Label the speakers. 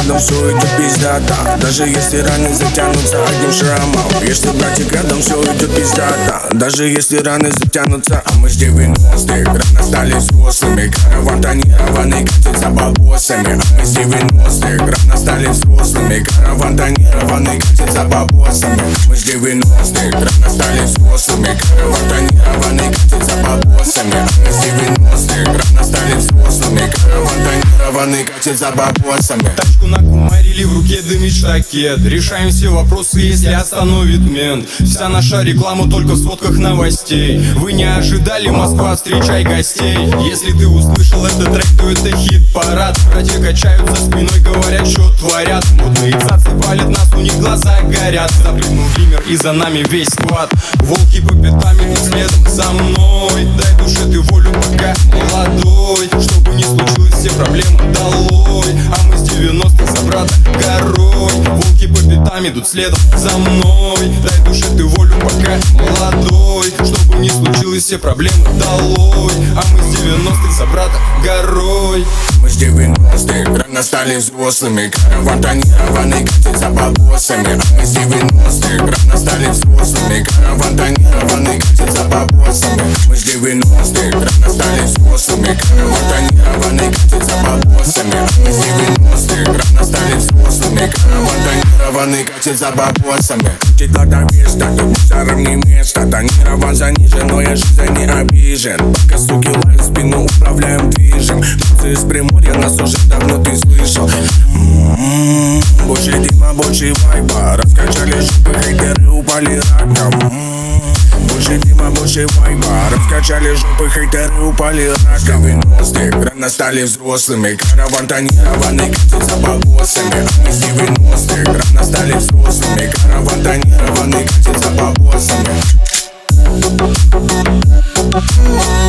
Speaker 1: рядом, все идет пиздата. Даже если раны затянутся одним шрамом. Если братик рядом, все идет пиздата. Даже если раны затянутся. А мы с 90-х рано стали взрослыми. Караван тонированный катит за бабосами. А мы с 90-х рано стали взрослыми. Караван тонированный катит за бабосами. Мы с 90-х рано стали взрослыми. Караван тонированный катит за бабосами. А мы с 90-х рано стали взрослыми. Караван тонированный катит за бабосами.
Speaker 2: Тачку накумарили, в руке дымит штакет. Решаем все вопросы, если остановит мент. Вся наша реклама только в сводках новостей. Вы не ожидали, Москва, встречай гостей. Если ты услышал этот трек, то это хит-парад. Братья качают за спиной, говорят, что творят. Модные цацы палят нас, у них глаза горят. Запрыгнул гример и за нами весь сквад. Волки по пятам идут следом за мной. Дай душе ты волю, пока молодой. Чтобы не случилось, все проблемы долой. А мы с 90-х за брата горой. Волки по пятам идут следом за мной. Дай душе ты волю, пока молодой. Чтобы не случилось, все проблемы долой. А мы с 90-х за брата горой.
Speaker 1: Мы с 90-х рано стали взрослыми. Караван тонированный катит за бабосами. А мы с 90-х рано стали взрослыми. Караван тонированный катит за бабосами. Мы с 90-х рано стали взрослыми. Караван тонированный катит за бабосами. А мы с 90-х рано стали взрослыми. Караван тонированный катит за бабосами. Чуть глада место, тут мусором не место. Тонирован занижен, но я жизнь не обижен. Пока суки лают спину, управляем движем. Птицы из Приморья, нас уже давно ты слышал. Больше дыма, больше вайба. Раскачали жопы, хейтеры упали раком. Больше дыма, больше вайба. Раскачали жопы, хейтеры упали раком. 90-х рано стали взрослыми. Караван тонированный катит за бабосами. А мы с 90-х рано стали взрослыми. Караван тонированный катит за бабосами.